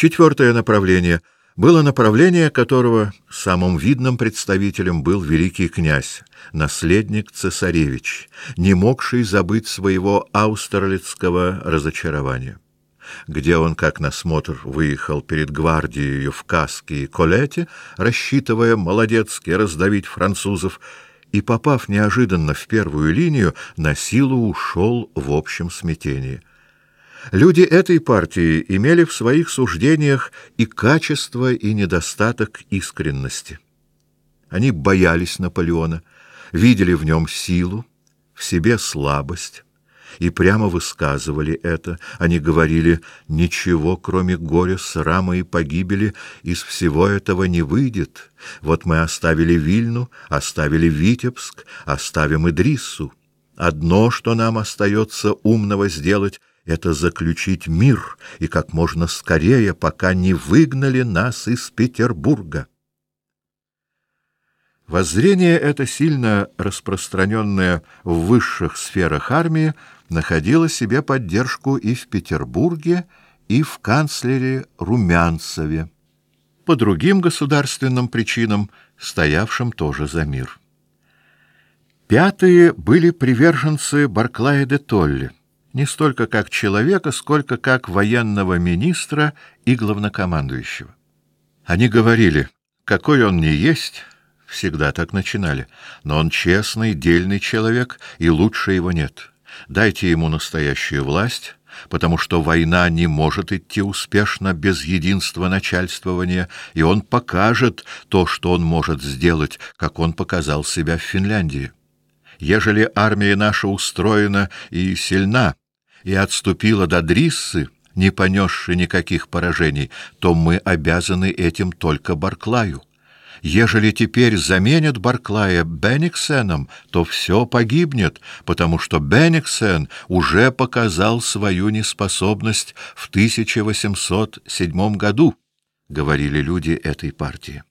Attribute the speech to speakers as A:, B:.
A: Четвертое направление было направление, которого самым видным представителем был великий князь, наследник цесаревич, не могший забыть своего аустерлицкого разочарования. Где он, как на смотр, выехал перед гвардией в каске и колете, рассчитывая молодецки раздавить французов, и, попав неожиданно в первую линию, на силу ушел в общем смятении. Люди этой партии имели в своих суждениях и качество, и недостаток искренности. Они боялись Наполеона, видели в нем силу, в себе слабость, и прямо высказывали это. Они говорили: ничего, кроме горя, срама и погибели, из всего этого не выйдет. Вот мы оставили Вильну, оставили Витебск, оставим Идриссу. Одно, что нам остается умного сделать, это заключить мир, и как можно скорее, пока не выгнали нас из Петербурга. Воззрение это, сильно распространенное в высших сферах армии, находило себе поддержку и в Петербурге, и в канцлере Румянцеве, по другим государственным причинам, стоявшим тоже за мир. Пятые были приверженцы Барклая де Толли, не столько как человека, сколько как военного министра и главнокомандующего. Они говорили: какой он ни есть, всегда так начинали, но он честный, дельный человек, и лучше его нет. Дайте ему настоящую власть, потому что война не может идти успешно без единства начальствования, и он покажет то, что он может сделать, как он показал себя в Финляндии. Ежели армия наша устроена и сильна, и отступила до Дриссы, не понесши никаких поражений, то мы обязаны этим только Барклаю. Ежели теперь заменят Барклая Бенниксеном, то все погибнет, потому что Бенниксен уже показал свою неспособность в 1807 году, говорили люди этой партии.